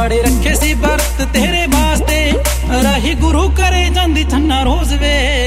पाड़े रखे सी बरत तेरे वास्ते राही गुरु करे जांदी छन्ना रोज वे